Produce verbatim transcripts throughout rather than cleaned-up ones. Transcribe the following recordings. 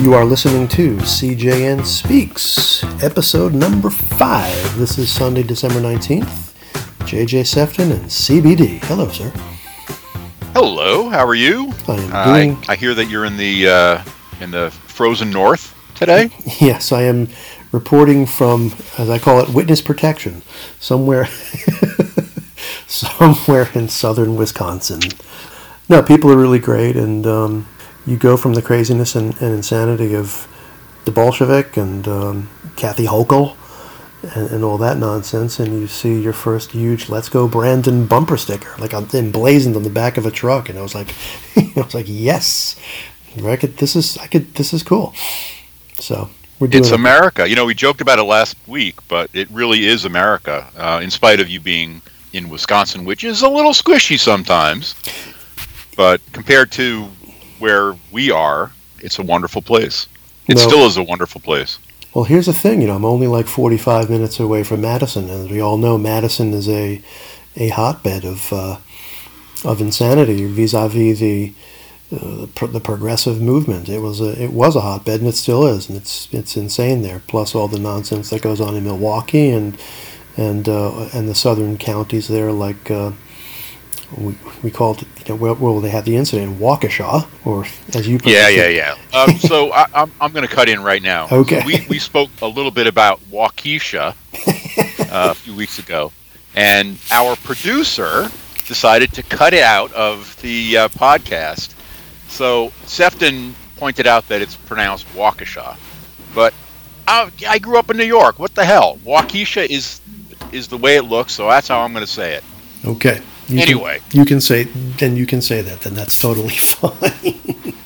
You are listening to C J N Speaks, episode number five. This is Sunday, December nineteenth. J J Sefton and C B D. Hello, sir. Hello, how are you? I am uh, doing... I, I hear that you're in the uh, in the frozen north today. Yes, I am reporting from, as I call it, witness protection, somewhere, somewhere in southern Wisconsin. No, people are really great, and um, you go from the craziness and, and insanity of the Bolshevik and um, Kathy Hochul and, and all that nonsense, and you see your first huge "Let's Go Brandon" bumper sticker, like emblazoned on the back of a truck, and I was like, I was like, yes, I could, this is, I could, this is cool. So we're doing it's it. America. You know, we joked about it last week, but it really is America. Uh, in spite of you being in Wisconsin, which is a little squishy sometimes, but compared to where we are, it's a wonderful place. It No. still is a wonderful place. Well, here's the thing, you know, I'm only like forty-five minutes away from Madison, and as we all know, Madison is a a hotbed of uh, of insanity vis-a-vis the uh, the, pro- the progressive movement. It was a it was a hotbed, and it still is, and it's it's insane there. Plus all the nonsense that goes on in Milwaukee and and uh, and the southern counties there, like. Uh, We we called it, you know, well, well, they had the incident in Waukesha, or as you put Yeah, it. yeah, yeah. Um, so I, I'm I'm going to cut in right now. Okay. So we we spoke a little bit about Waukesha uh, a few weeks ago, and our producer decided to cut it out of the uh, podcast. So Sefton pointed out that it's pronounced Waukesha, but I, I grew up in New York. What the hell? Waukesha is is the way it looks, so that's how I'm going to say it. Okay. You Anyway. can, you can say then you can say that. Then that's totally fine.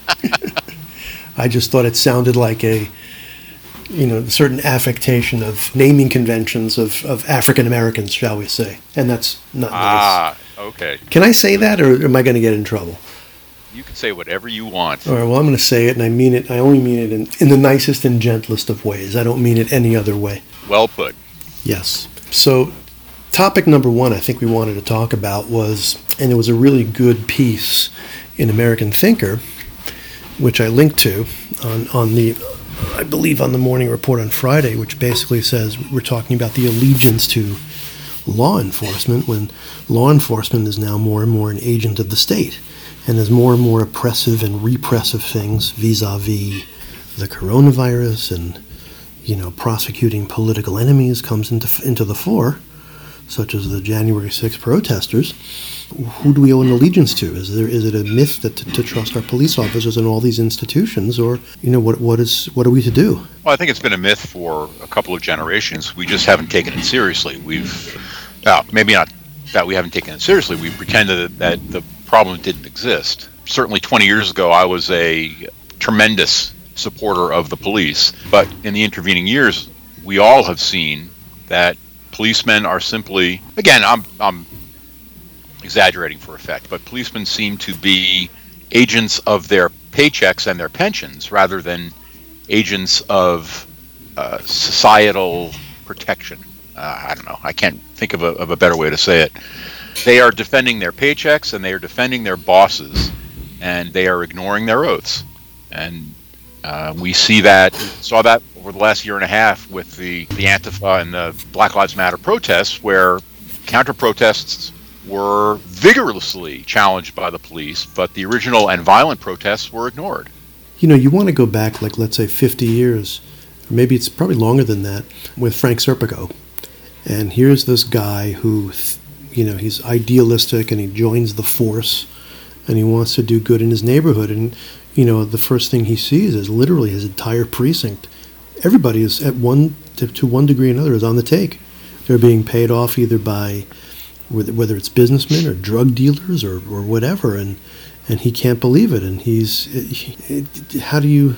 I just thought it sounded like a, you know, certain affectation of naming conventions of, of African Americans, shall we say? And that's not nice. Ah, okay. Can I say that, or am I going to get in trouble? You can say whatever you want. All right. Well, I'm going to say it, and I mean it. I only mean it in, in the nicest and gentlest of ways. I don't mean it any other way. Well put. Yes. So. Topic number one I think we wanted to talk about was, and it was a really good piece in American Thinker, which I linked to on, on the, I believe on the Morning Report on Friday, which basically says we're talking about the allegiance to law enforcement when law enforcement is now more and more an agent of the state and has more and more oppressive and repressive things vis-a-vis the coronavirus and, you know, prosecuting political enemies comes into into the fore, such as the January sixth protesters. Who do we owe an allegiance to? Is there is it a myth that to, to trust our police officers in all these institutions, or you know what what is what are we to do? Well, I think it's been a myth for a couple of generations. We just haven't taken it seriously. We've uh, maybe not that we haven't taken it seriously. We pretended that, that the problem didn't exist. Certainly, twenty years ago, I was a tremendous supporter of the police, but in the intervening years, we all have seen that policemen are simply, again, I'm I'm exaggerating for effect, but policemen seem to be agents of their paychecks and their pensions rather than agents of uh, societal protection. Uh, I don't know. I can't think of a, of a better way to say it. They are defending their paychecks and they are defending their bosses, and they are ignoring their oaths. And uh, we see that, saw that over the last year and a half with the, the Antifa and the Black Lives Matter protests, where counter-protests were vigorously challenged by the police, but the original and violent protests were ignored. You know, you want to go back, like, let's say fifty years, or maybe it's probably longer than that, with Frank Serpico. And here's this guy who, you know, he's idealistic and he joins the force and he wants to do good in his neighborhood. And, you know, the first thing he sees is literally his entire precinct. Everybody is at one to, to one degree or another is on the take. They're being paid off either by whether it's businessmen or drug dealers or, or whatever, and and he can't believe it. And he's he, how do you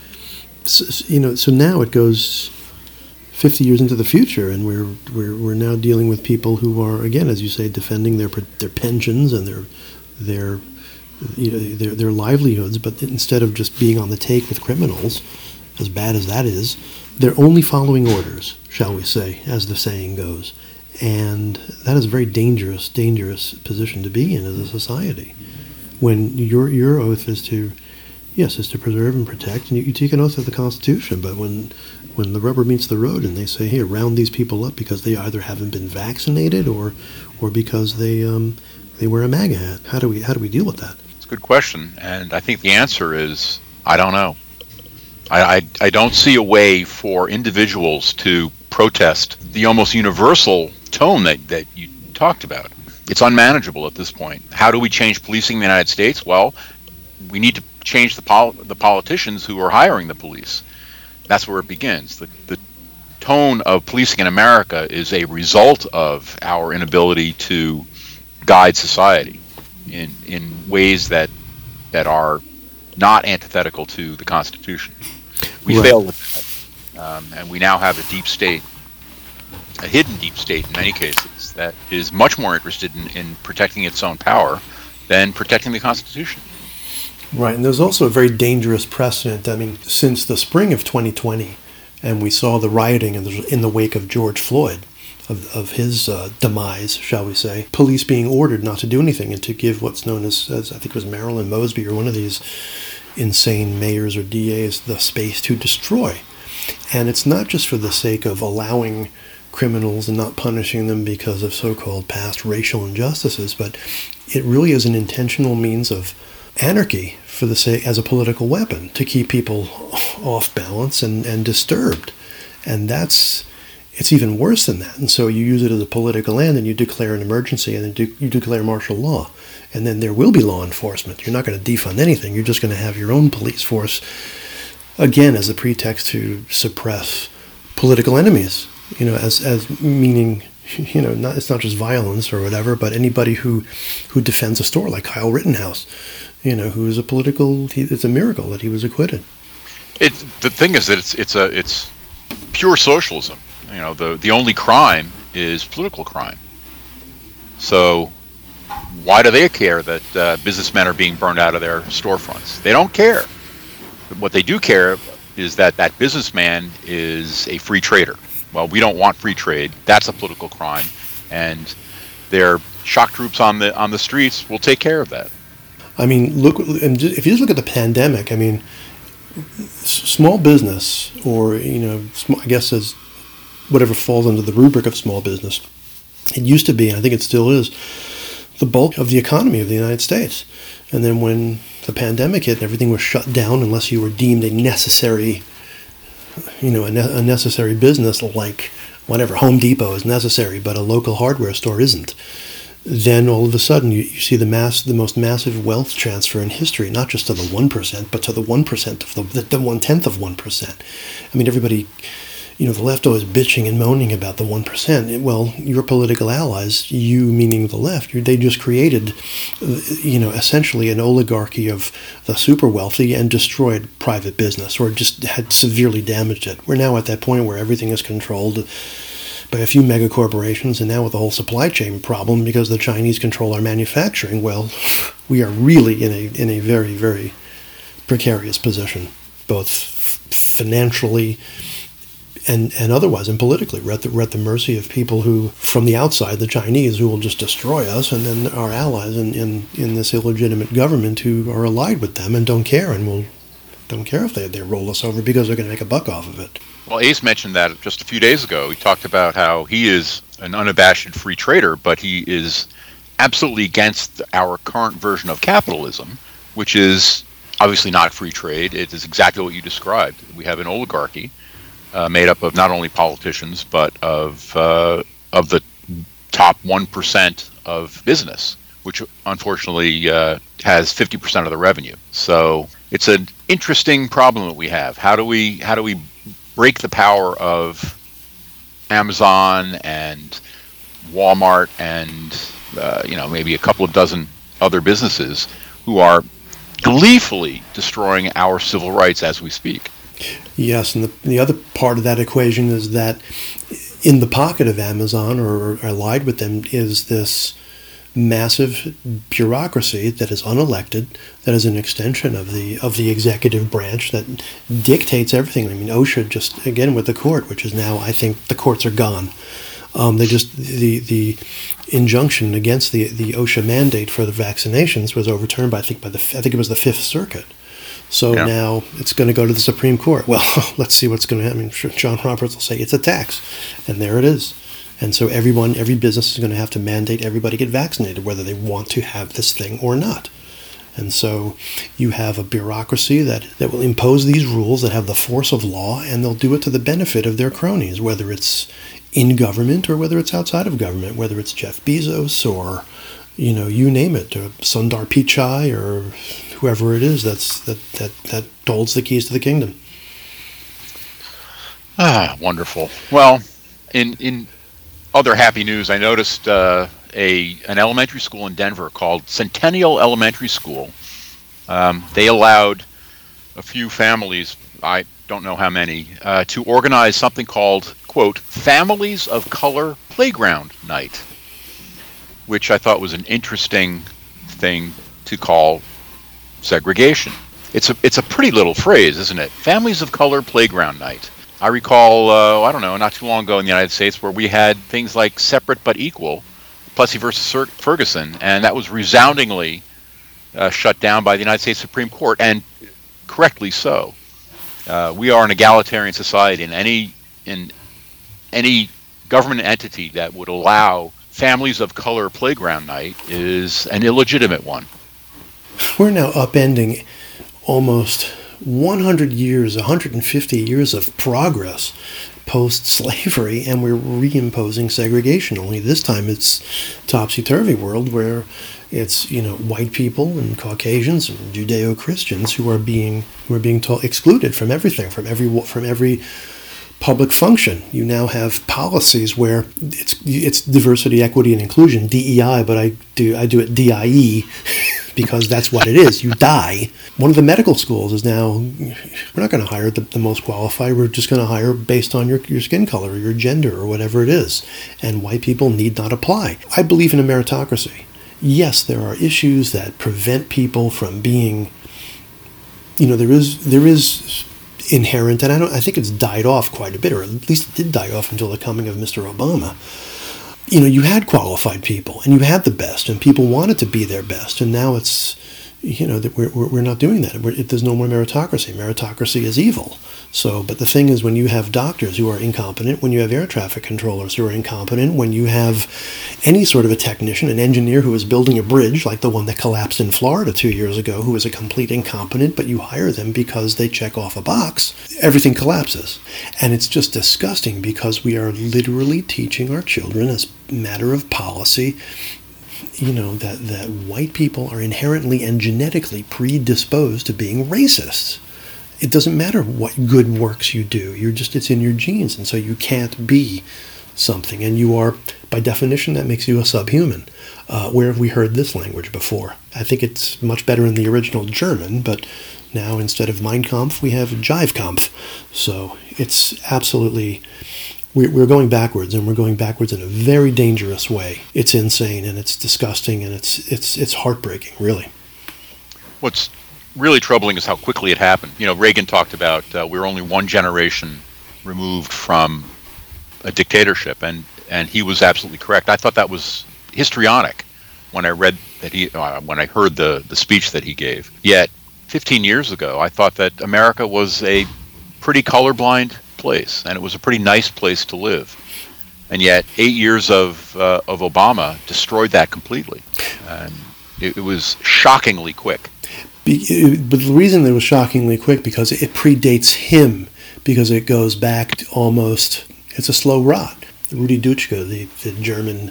you know? So now it goes fifty years into the future, and we're we're we're now dealing with people who are, again, as you say, defending their their pensions and their their you know their their livelihoods, but instead of just being on the take with criminals, as bad as that is, they're only following orders, shall we say, as the saying goes. And that is a very dangerous, dangerous position to be in as a society. When your your oath is to Yes, it's to preserve and protect, and you, you take an oath of the Constitution. But when when the rubber meets the road, and they say, "Hey, round these people up because they either haven't been vaccinated or or because they um, they wear a MAGA hat," how do we how do we deal with that? It's a good question, and I think the answer is I don't know. I, I, I don't see a way for individuals to protest the almost universal tone that, that you talked about. It's unmanageable at this point. How do we change policing in the United States? Well, we need to change the pol- the politicians who are hiring the police. That's where it begins. The, the tone of policing in America is a result of our inability to guide society in in ways that that are not antithetical to the Constitution. We Right. fail with that, um, and we now have a deep state, a hidden deep state in many cases, that is much more interested in, in protecting its own power than protecting the Constitution. Right, and there's also a very dangerous precedent. I mean, since the spring of twenty twenty, and we saw the rioting in the, in the wake of George Floyd, of, of his uh, demise, shall we say, police being ordered not to do anything and to give what's known as, as I think it was Marilyn Mosby or one of these insane mayors or D As the space to destroy. And it's not just for the sake of allowing criminals and not punishing them because of so-called past racial injustices, but it really is an intentional means of anarchy for the sake as a political weapon to keep people off balance and, and disturbed. And that's it's even worse than that. And so you use it as a political end, and you declare an emergency, and then do, you declare martial law. And then there will be law enforcement. You're not going to defund anything. You're just going to have your own police force, again, as a pretext to suppress political enemies, you know, as as meaning, you know, not, it's not just violence or whatever, but anybody who, who defends a store, like Kyle Rittenhouse, you know, who is a political, it's a miracle that he was acquitted. It, the thing is that it's it's a it's pure socialism. You know, the the only crime is political crime. So why do they care that uh, businessmen are being burned out of their storefronts? They don't care. What they do care is that that businessman is a free trader. Well, we don't want free trade. That's a political crime, and their shock troops on the on the streets will take care of that. I mean, look, and if you just look at the pandemic, I mean, small business, or, you know, I guess as whatever falls under the rubric of small business, it used to be, and I think it still is, the bulk of the economy of the United States. And then when the pandemic hit and everything was shut down, unless you were deemed a necessary, you know, a, ne- a necessary business, like whatever, Home Depot is necessary, but a local hardware store isn't. Then all of a sudden you, you see the mass, the most massive wealth transfer in history, not just to the one percent, but to the one percent of the, the, the one-tenth of one percent. I mean, everybody, you know, the left always bitching and moaning about the one percent. Well, your political allies, you meaning the left, you, they just created, you know, essentially an oligarchy of the super wealthy and destroyed private business, or just had severely damaged it. We're now at that point where everything is controlled by a few mega corporations, and now with the whole supply chain problem because the Chinese control our manufacturing, well, we are really in a in a very, very precarious position, both financially and and otherwise, and politically. We're at the, we're at the mercy of people who, from the outside, the Chinese, who will just destroy us, and then our allies in, in, in this illegitimate government who are allied with them and don't care, and will don't care if they, they roll us over because they're going to make a buck off of it. Well, Ace mentioned that just a few days ago. He talked about how he is an unabashed free trader, but he is absolutely against our current version of capitalism, which is obviously not free trade. It is exactly what you described. We have an oligarchy uh, made up of not only politicians, but of uh, of the top one percent of business, which unfortunately uh, has fifty percent of the revenue. So it's an interesting problem that we have. How do we how do we break the power of Amazon and Walmart and uh, you know, maybe a couple of dozen other businesses who are gleefully destroying our civil rights as we speak? Yes, and the, the other part of that equation is that in the pocket of Amazon, or allied with them, is this massive bureaucracy that is unelected, that is an extension of the of the executive branch, that dictates everything. I mean, OSHA just, again, with the court, which is now, I think the courts are gone. Um, they just, the the injunction against the, the OSHA mandate for the vaccinations was overturned by, I think, by the I think it was the Fifth Circuit. So Yeah. now it's going to go to the Supreme Court. Well, let's see what's going to happen. I'm sure John Roberts will say it's a tax, and there it is. And so everyone, every business is going to have to mandate everybody get vaccinated, whether they want to have this thing or not. And so you have a bureaucracy that, that will impose these rules that have the force of law, and they'll do it to the benefit of their cronies, whether it's in government or whether it's outside of government, whether it's Jeff Bezos or, you know, you name it, or Sundar Pichai or whoever it is that's that, that, that holds the keys to the kingdom. Ah, wonderful. Well, in in other happy news, I noticed uh, a an elementary school in Denver called Centennial Elementary School. Um, they allowed a few families, I don't know how many, uh, to organize something called, quote, Families of Color Playground Night, which I thought was an interesting thing to call segregation. It's a it's a pretty little phrase, isn't it? Families of Color Playground Night. I recall, uh, I don't know, not too long ago in the United States where we had things like Separate but Equal, Plessy versus Ferguson, and that was resoundingly uh, shut down by the United States Supreme Court, and correctly so. Uh, we are an egalitarian society, and any in any government entity that would allow Families of Color Playground Night is an illegitimate one. We're now upending almost one hundred years, one hundred fifty years of progress post-slavery, and we're reimposing segregation. Only this time it's topsy-turvy world where it's, you know, white people and Caucasians and Judeo-Christians who are being who are being told, excluded from everything, from every from every public function. You now have policies where it's it's diversity, equity, and inclusion, D E I, but I do I do it D I E because that's what it is. You die. One of the medical schools is now, we're not going to hire the, the most qualified. We're just going to hire based on your, your skin color or your gender or whatever it is. And white people need not apply. I believe in a meritocracy. Yes, there are issues that prevent people from being, you know, there is there is inherent, and I don't I think it's died off quite a bit, or at least it did die off until the coming of Mister Obama. You know, you had qualified people, and you had the best, and people wanted to be their best, and now it's, you know, that we're we're not doing that. We're, it, there's no more meritocracy. Meritocracy is evil. So, but the thing is, when you have doctors who are incompetent, when you have air traffic controllers who are incompetent, when you have any sort of a technician, an engineer who is building a bridge, like the one that collapsed in Florida two years ago, who is a complete incompetent, but you hire them because they check off a box, everything collapses. And it's just disgusting because we are literally teaching our children as a matter of policy, you know, that, that white people are inherently and genetically predisposed to being racists. It doesn't matter what good works you do. You're just, it's in your genes. And so you can't be something. And you are, by definition, that makes you a subhuman. Uh, where have we heard this language before? I think it's much better in the original German, but now instead of Mein Kampf, we have Jive-Kampf. So it's absolutely, we're going backwards, and we're going backwards in a very dangerous way. It's insane, and it's disgusting, and it's it's it's heartbreaking, really. What's really troubling is how quickly it happened. You know, Reagan talked about uh, we're only one generation removed from a dictatorship, and, and he was absolutely correct. I thought that was histrionic when I read that he, uh, when I heard the, the speech that he gave. Yet, fifteen years ago, I thought that America was a pretty colorblind place, and it was a pretty nice place to live. And yet, eight years of uh, of Obama destroyed that completely. And it, it was shockingly quick. Be, but the reason it was shockingly quick, because it predates him, because it goes back to almost, it's a slow rot. Rudi Dutschke, the, the German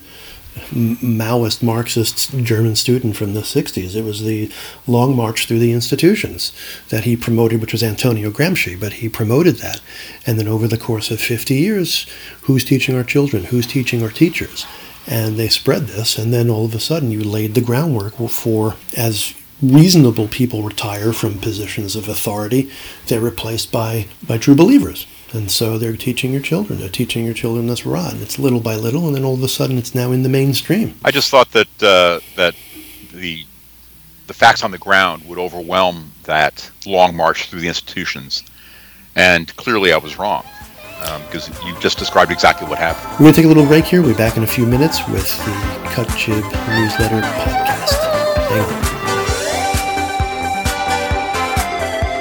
Maoist, Marxist German student from the sixties, it was the Long March Through the Institutions that he promoted, which was Antonio Gramsci, but he promoted that. And then over the course of fifty years, who's teaching our children? Who's teaching our teachers? And they spread this, and then all of a sudden you laid the groundwork for, as reasonable people retire from positions of authority, they're replaced by, by true believers. And so they're teaching your children. They're teaching your children this rot. And it's little by little, and then all of a sudden it's now in the mainstream. I just thought that uh, that the the facts on the ground would overwhelm that long march through the institutions. And clearly I was wrong, because um, you just described exactly what happened. We're going to take a little break here. We'll be back in a few minutes with the Cut Jib Newsletter Podcast. Hang on.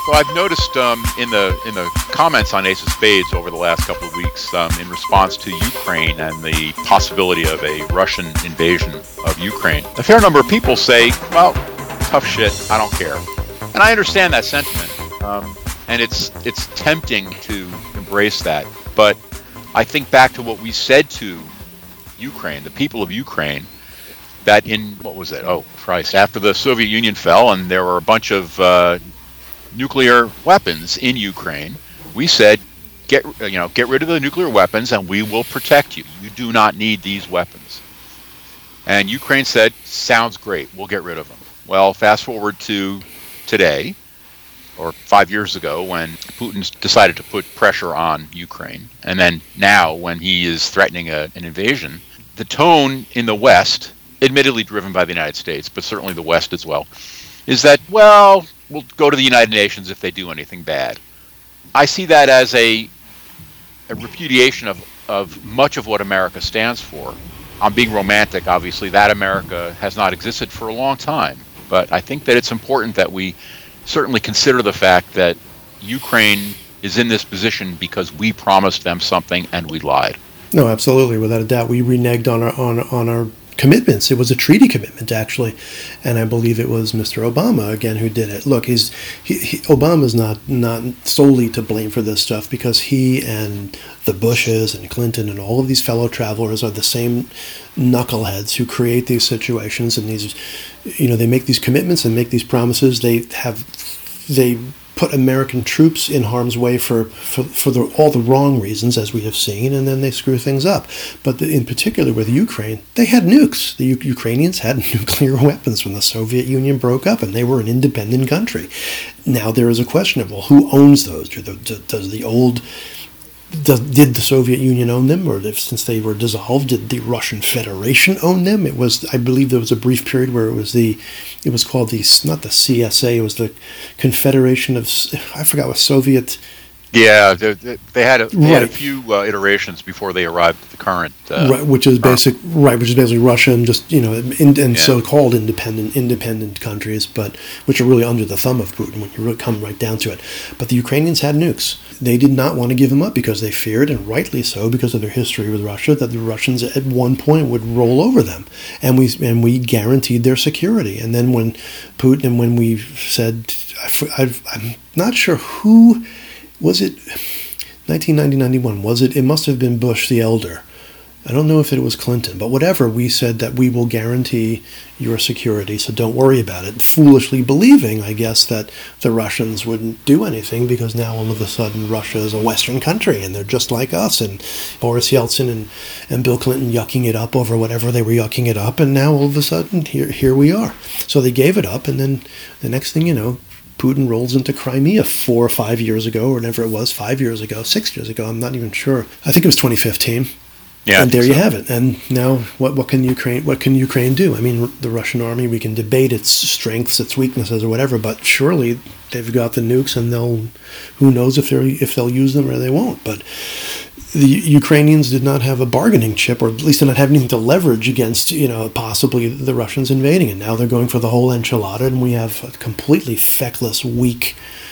So I've noticed um, in the in the comments on Ace of Spades over the last couple of weeks, um, in response to Ukraine and the possibility of a Russian invasion of Ukraine, a fair number of people say, "Well, tough shit. I don't care," and I understand that sentiment, um, and it's it's tempting to embrace that. But I think back to what we said to Ukraine, the people of Ukraine, that in what was it? Oh, Christ! After the Soviet Union fell, and there were a bunch of uh, nuclear weapons in Ukraine, we said, get you know, get rid of the nuclear weapons, and we will protect you. You do not need these weapons. And Ukraine said, sounds great. We'll get rid of them. Well, fast forward to today, or five years ago, when Putin decided to put pressure on Ukraine, and then now when he is threatening a, an invasion, the tone in the West, admittedly driven by the United States, but certainly the West as well, is that, well, we'll go to the United Nations if they do anything bad. I see that as a, a repudiation of, of much of what America stands for. I'm being romantic, obviously. That America has not existed for a long time. But I think that it's important that we certainly consider the fact that Ukraine is in this position because we promised them something and we lied. No, absolutely. Without a doubt. We reneged on our on, on our commitments. It was a treaty commitment, actually, and I believe it was Mister Obama again who did it. Look, he's he, he, Obama's not not solely to blame for this stuff, because he and the Bushes and Clinton and all of these fellow travelers are the same knuckleheads who create these situations, and these, you know, they make these commitments and make these promises. They have they put American troops in harm's way for, for, for the, all the wrong reasons, as we have seen, and then they screw things up. But the, in particular with Ukraine, they had nukes. The U- Ukrainians had nuclear weapons when the Soviet Union broke up, and they were an independent country. Now there is a question of, well, who owns those? Do the, do, does the old... Does, did the Soviet Union own them, or if, since they were dissolved, did the Russian Federation own them? It was, I believe, there was a brief period where it was the, it was called the, not the C S A, it was the Confederation of, I forgot what Soviet. Yeah, they, they had a, they right. had a few uh, iterations before they arrived at the current. Uh, right, which is basic, right, which is basically Russia and just, you know, in, and yeah. so-called independent independent countries, but which are really under the thumb of Putin when you really come right down to it. But the Ukrainians had nukes. They did not want to give them up because they feared, and rightly so, because of their history with Russia, that the Russians at one point would roll over them, and we and we guaranteed their security. And then when Putin, and when we said, I've, I'm not sure who. Was it nineteen ninety, ninety-one? Was it? It must have been Bush the elder. I don't know if it was Clinton, but whatever, we said that we will guarantee your security, so don't worry about it. Foolishly believing, I guess, that the Russians wouldn't do anything, because now all of a sudden Russia is a Western country and they're just like us, and Boris Yeltsin and, and Bill Clinton yucking it up over whatever they were yucking it up, and now all of a sudden here here we are. So they gave it up, and then the next thing you know, Putin rolls into Crimea four or five years ago, or whatever it was, five years ago, six years ago, I'm not even sure. I think it was twenty fifteen. Yeah, and there so. you have it. And now, what what can Ukraine what can Ukraine do? I mean, the Russian army, we can debate its strengths, its weaknesses, or whatever, but surely they've got the nukes, and they'll, who knows if they if they'll use them or they won't. But the Ukrainians did not have a bargaining chip, or at least did not have anything to leverage against, you know, possibly the Russians invading. And now they're going for the whole enchilada, and we have a completely feckless, weak,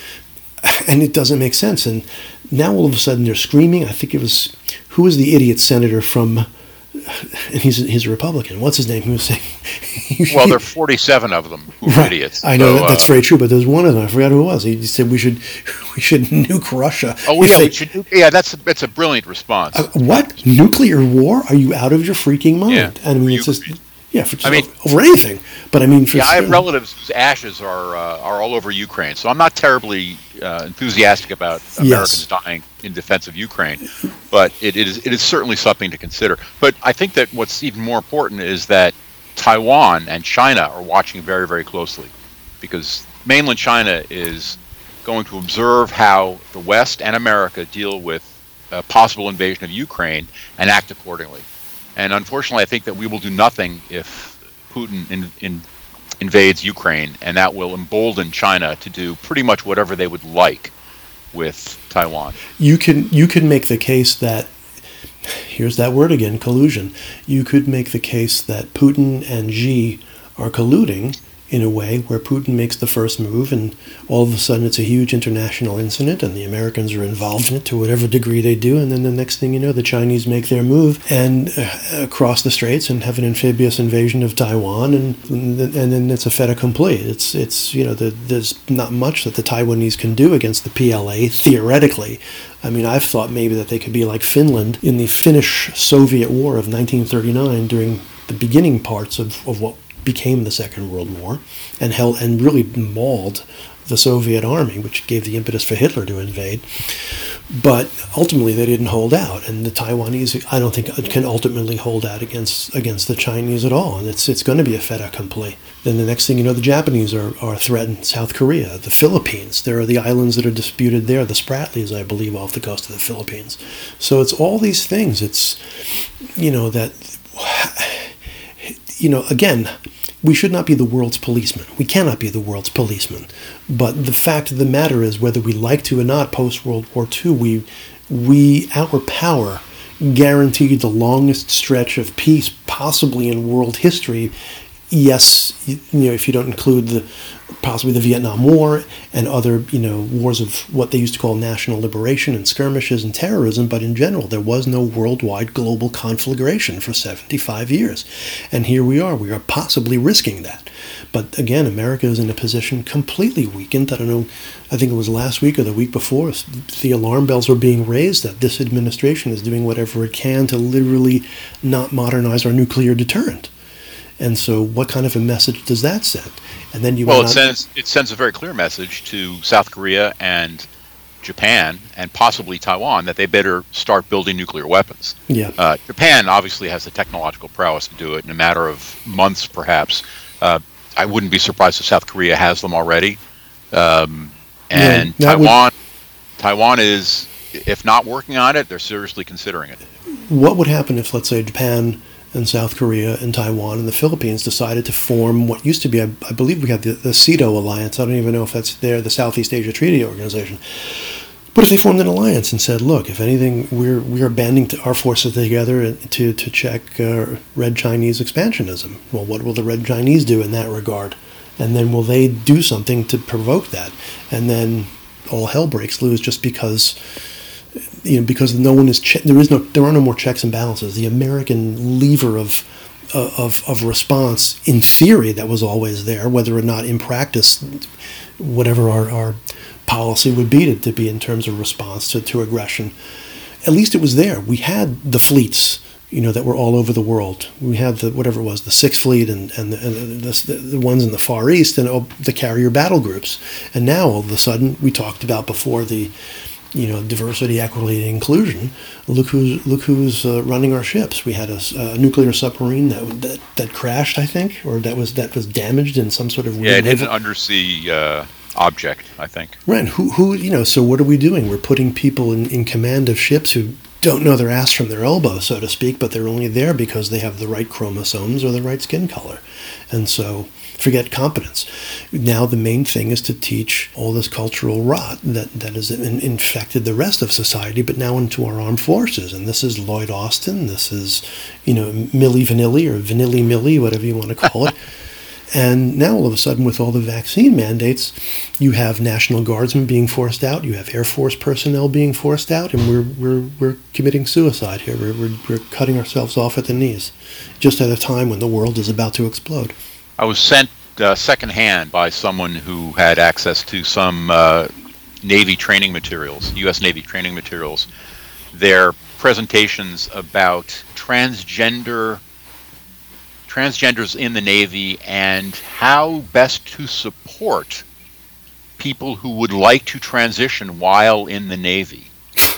and it doesn't make sense. And now all of a sudden they're screaming. I think it was, who was the idiot senator from, and he's he's a Republican. What's his name? He was saying, well, there are forty-seven of them who are right. idiots. I know so, that, that's uh, very true, but there's one of them. I forgot who it was. He said we should we should nuke Russia. Oh yeah, they, we should. Nuke, yeah, that's a, that's a brilliant response. Uh, what nuclear war? Are you out of your freaking mind? Yeah. I mean, you, it's just yeah, for just I mean, over anything. But I mean, for yeah, I have relatives whose ashes are uh, are all over Ukraine, so I'm not terribly uh, enthusiastic about Americans yes. dying in defense of Ukraine. But it, it is it is certainly something to consider. But I think that what's even more important is that Taiwan and China are watching very, very closely, because mainland China is going to observe how the West and America deal with a possible invasion of Ukraine and act accordingly. And unfortunately, I think that we will do nothing if Putin in, in, invades Ukraine, and that will embolden China to do pretty much whatever they would like with Taiwan. You can you can make the case that, here's that word again, collusion. You could make the case that Putin and Xi are colluding in a way where Putin makes the first move and all of a sudden it's a huge international incident and the Americans are involved in it to whatever degree they do, and then the next thing you know, the Chinese make their move and uh, cross the straits and have an amphibious invasion of Taiwan, and and then it's a fait accompli. It's, it's you know, the, there's not much that the Taiwanese can do against the P L A, theoretically. I mean, I've thought maybe that they could be like Finland in the Finnish-Soviet War of nineteen thirty-nine during the beginning parts of, of what became the Second World War, and held and really mauled the Soviet army, which gave the impetus for Hitler to invade. But ultimately, they didn't hold out, and the Taiwanese, I don't think, can ultimately hold out against against the Chinese at all. And it's it's going to be a fait accompli. Then the next thing you know, the Japanese are, are threatened. South Korea, the Philippines. There are the islands that are disputed there, the Spratlys, I believe, off the coast of the Philippines. So it's all these things. It's, you know, that, you know, again, we should not be the world's policeman. We cannot be the world's policeman. But the fact of the matter is, whether we like to or not, post-World War Two, we, we, our power guaranteed the longest stretch of peace possibly in world history. Yes, you know, if you don't include the possibly the Vietnam War and other, you know, wars of what they used to call national liberation and skirmishes and terrorism, but in general, there was no worldwide global conflagration for seventy-five years. And here we are. We are possibly risking that. But again, America is in a position completely weakened. I don't know, I think it was last week or the week before, the alarm bells were being raised that this administration is doing whatever it can to literally not modernize our nuclear deterrent. And so what kind of a message does that send? And then you well, it out- sends it sends a very clear message to South Korea and Japan and possibly Taiwan that they better start building nuclear weapons. Yeah. Uh, Japan obviously has the technological prowess to do it in a matter of months, perhaps. Uh, I wouldn't be surprised if South Korea has them already. Um, and Yeah, Taiwan, would- Taiwan is, if not working on it, they're seriously considering it. What would happen if, let's say, Japan and South Korea and Taiwan and the Philippines decided to form what used to be, I, I believe we had the, the SEATO alliance. I don't even know if that's there, the Southeast Asia Treaty Organization. But if they formed an alliance and said, look, if anything, we're we are banding our forces together to, to check uh, Red Chinese expansionism. Well, what will the Red Chinese do in that regard? And then will they do something to provoke that? And then all hell breaks loose just because... You know, because no one is che- there is no there are no more checks and balances. The American lever of uh, of of response, in theory, that was always there, whether or not in practice, whatever our, our policy would be to, to be in terms of response to, to aggression, at least it was there. We had the fleets, you know, that were all over the world. We had the whatever it was, the Sixth Fleet and and the, and the, the ones in the Far East and oh, the carrier battle groups. And now all of a sudden, we talked about before the. You know, diversity, equity, and inclusion. Look who's look who's uh, running our ships. We had a, a nuclear submarine that, that that crashed, I think, or that was that was damaged in some sort of yeah, it hit naval- an undersea uh, object, I think. Right. Who who you know? So what are we doing? We're putting people in, in command of ships who don't know their ass from their elbow, so to speak, but they're only there because they have the right chromosomes or the right skin color, and so. Forget competence. Now the main thing is to teach all this cultural rot that, that has in, infected the rest of society, but now into our armed forces. And this is Lloyd Austin. This is, you know, Milli Vanilli or Vanilli Milli, whatever you want to call it. And now all of a sudden, with all the vaccine mandates, you have National Guardsmen being forced out, you have Air Force personnel being forced out, and we're we're we're committing suicide here. We're we're, we're cutting ourselves off at the knees, just at a time when the world is about to explode. I was sent uh, secondhand by someone who had access to some uh, Navy training materials, U S Navy training materials. Their presentations about transgender transgenders in the Navy and how best to support people who would like to transition while in the Navy.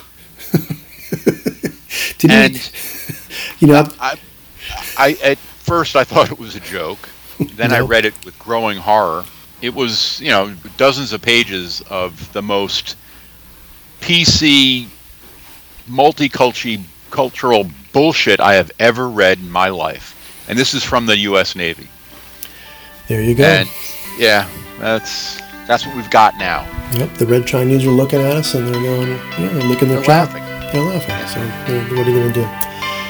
Did and you, you know, I, I at first I thought it was a joke. Then I read it with growing horror. It was, you know, dozens of pages of the most P C, multicultural bullshit I have ever read in my life. And this is from the U S Navy. There you go. And yeah, that's that's what we've got now. Yep, the Red Chinese are looking at us and they're going, yeah, they're licking their They're chops. laughing. They're laughing. So what are you going to do?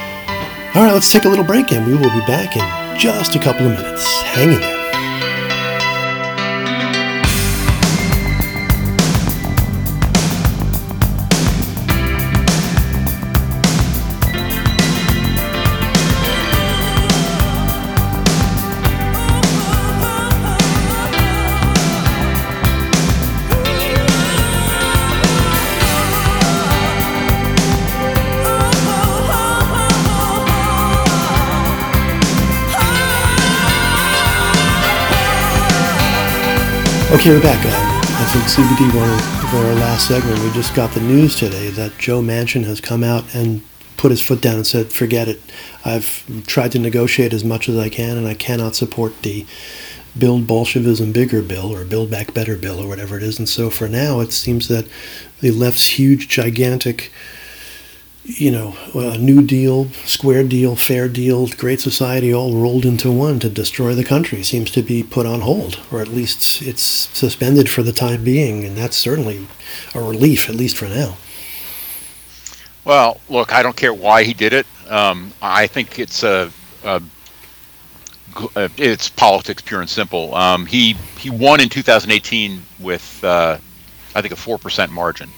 All right, let's take a little break and we will be back in just a couple of minutes. Hang in there. Okay, we're back. Uh, I think C B D wanted for our last segment. We just got the news today that Joe Manchin has come out and put his foot down and said, forget it. I've tried to negotiate as much as I can, and I cannot support the Build Bolshevism Bigger bill or Build Back Better bill or whatever it is. And so for now, it seems that the left's huge, gigantic, you know, uh, New Deal, Square Deal, Fair Deal, Great Society all rolled into one to destroy the country seems to be put on hold, or at least it's suspended for the time being, and that's certainly a relief, at least for now. Well, look, I don't care why he did it. Um, I think it's a, a, a it's politics, pure and simple. Um, he he won in two thousand eighteen with uh, I think a four percent margin,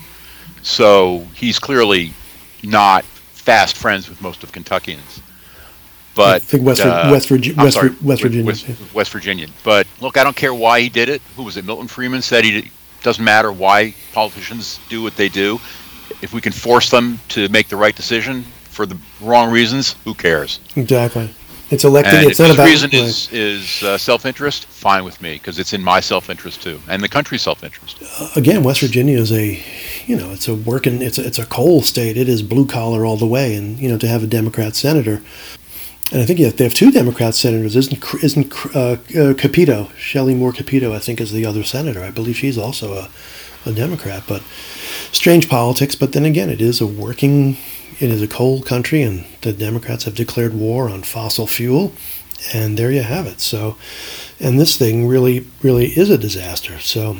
so he's clearly not fast friends with most of Kentuckians. But I think West, uh, West, Virgi- West, sorry, West Virginia. West, West Virginia. But look, I don't care why he did it. Who was it? Milton Friedman said he doesn't matter why politicians do what they do. If we can force them to make the right decision for the wrong reasons, who cares? Exactly. It's elected. And it's if not the about reason right. is is uh, self-interest, fine with me, because it's in my self-interest too, and the country's self-interest. Uh, again, West Virginia is a, you know, it's a working, it's a, it's a coal state. It is blue collar all the way, and you know, to have a Democrat senator, and I think they have two Democrat senators. Isn't isn't uh, uh, Capito, Shelley Moore Capito? I think is the other senator. I believe she's also a, a Democrat. But strange politics. But then again, it is a working. It is a coal country, and the Democrats have declared war on fossil fuel, and there you have it. So, and this thing really, really is a disaster. So,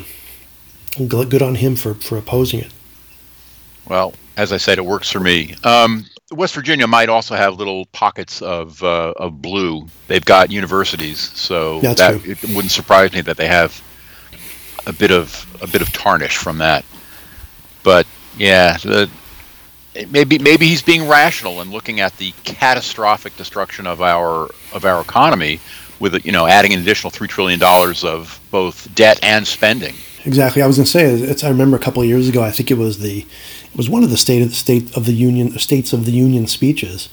good on him for, for opposing it. Well, as I said, it works for me. Um, West Virginia might also have little pockets of uh, of blue. They've got universities, so That's that true. it wouldn't surprise me that they have a bit of a bit of tarnish from that. But yeah, the. Maybe maybe he's being rational and looking at the catastrophic destruction of our of our economy, with you know adding an additional three trillion dollars of both debt and spending. Exactly. I was going to say it's. I remember a couple of years ago. I think it was the it was one of the state of the state of the union states of the union speeches,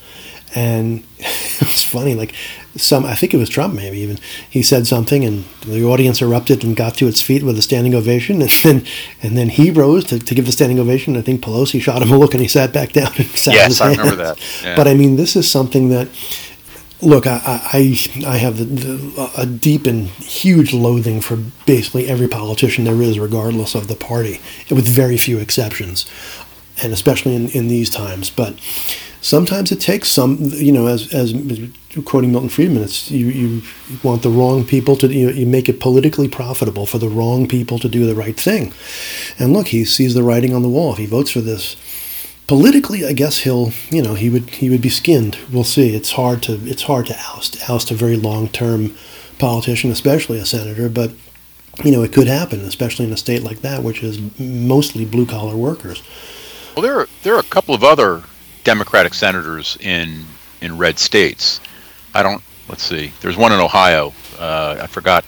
and it was funny. Like some, I think it was Trump. Maybe even he said something, and the audience erupted and got to its feet with a standing ovation, and then and then he rose to, to give the standing ovation. I think Pelosi shot him a look, and he sat back down and sat Yes, on his I hands. remember that. Yeah. But I mean, this is something that. Look, I I, I have the, the, a deep and huge loathing for basically every politician there is, regardless of the party, with very few exceptions, and especially in, in these times. But sometimes it takes some, you know, as as quoting Milton Friedman, it's you, you want the wrong people to, you, you make it politically profitable for the wrong people to do the right thing. And look, he sees the writing on the wall. If he votes for this, politically, I guess he'll, you know, he would he would be skinned. We'll see. It's hard to it's hard to oust oust a very long term politician, especially a senator. But you know, it could happen, especially in a state like that, which is mostly blue collar workers. Well, there are there are a couple of other Democratic senators in in red states. I don't. Let's see. There's one in Ohio. Uh, I forgot.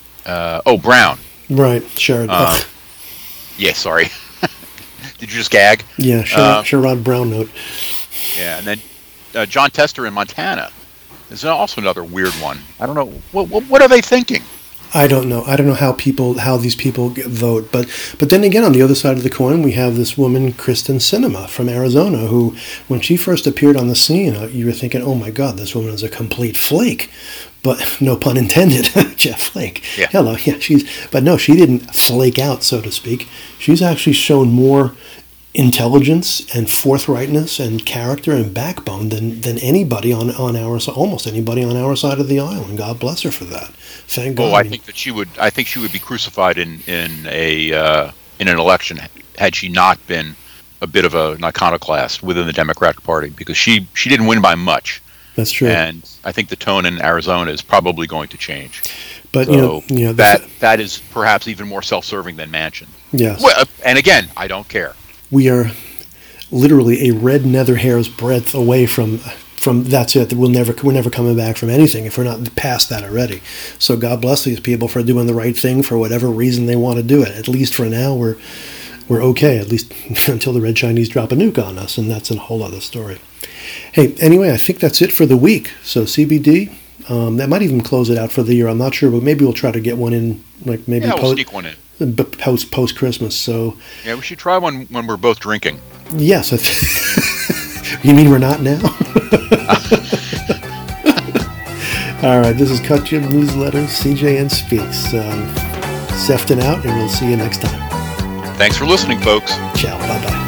Uh, oh, Brown. Right. Sure. Uh, yeah. Sorry. Did you just gag? Yeah, Sherrod, uh, Sherrod Brown note. Yeah, and then uh, John Tester in Montana is also another weird one. I don't know. What, what, what are they thinking? I don't know. I don't know how people, how these people vote. But but then again, on the other side of the coin, we have this woman, Kristen Sinema from Arizona, who, when she first appeared on the scene, you were thinking, oh my God, this woman is a complete flake. But no pun intended, Jeff Flake. Yeah. Hello, yeah, she's. But no, she didn't flake out, so to speak. She's actually shown more intelligence and forthrightness and character and backbone than, than anybody on, on our side, almost anybody on our side of the aisle, and God bless her for that. Thank God. Oh, I think that she would. I think she would be crucified in in a uh, in an election had she not been a bit of a, an iconoclast within the Democratic Party, because she she didn't win by much. That's true. And I think the tone in Arizona is probably going to change. But so you know, you know that that is perhaps even more self-serving than Manchin. Yes. Well, and again, I don't care. We are literally a red nether hair's breadth away from from that's it. We'll never we're never coming back from anything if we're not past that already. So God bless these people for doing the right thing for whatever reason they want to do it. At least for now, we're we're okay. At least until the Red Chinese drop a nuke on us, and that's a whole other story. Hey, anyway, I think that's it for the week. So C B D, um, that might even close it out for the year. I'm not sure, but maybe we'll try to get one in like maybe Yeah, we'll post, sneak one in. post post Christmas. So Yeah, we should try one when we're both drinking. yes, I th- you mean we're not now? All right, this is Cut Jim Newsletter, C J N Speaks. Um, Sefton out, and we'll see you next time. Thanks for listening, folks. Ciao, bye bye.